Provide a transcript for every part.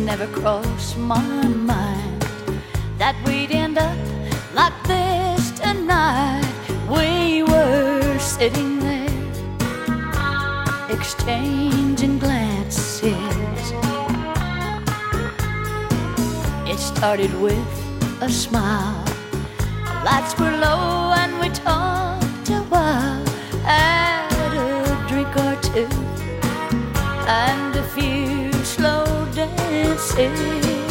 never crossed my mind that we'd end up like this tonight. We were sitting there, exchanging glances. It started with a smile. Lights were low and we talked a while. Had a drink or two and a few slow dances.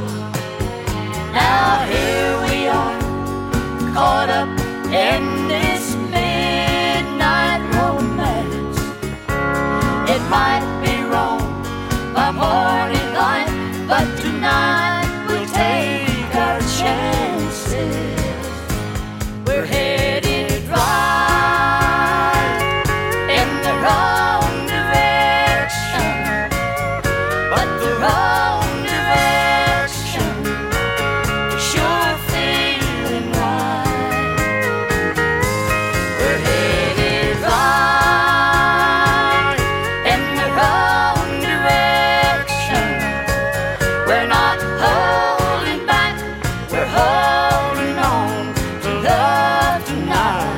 Now here we are, caught up in this midnight romance. It might be wrong by morning light, but tonight we'll take our chances. We're headed right in the wrong direction, but the wrong direction sure feeling right. We're headed right in the wrong direction. We're not holding back, we're holding on to love tonight.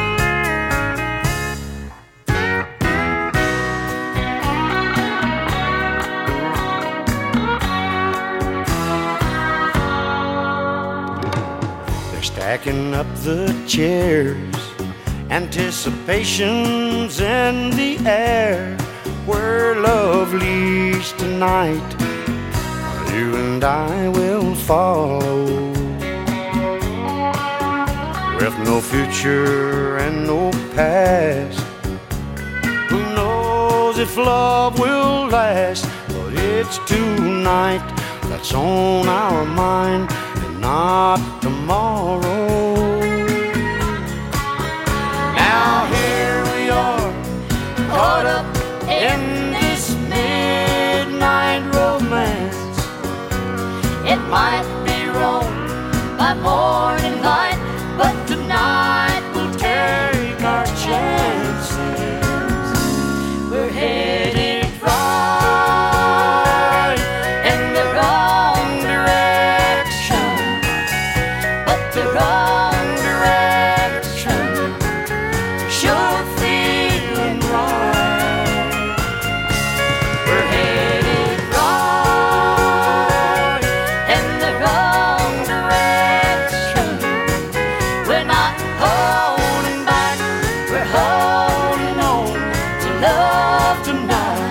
They're stacking up the chairs, anticipation's in the air. We're lovelies tonight, you and I will follow, with no future and no past. Who knows if love will last? But it's tonight that's on our mind, and not tomorrow. Now here we are, caught up in this midnight romance. It might be wrong by morning light, but tonight we'll take our chances. We're headed right in the wrong direction, but the wrong direction sure feeling right. We're headed right in the wrong direction. We're not holding back, we're holding on to love tonight.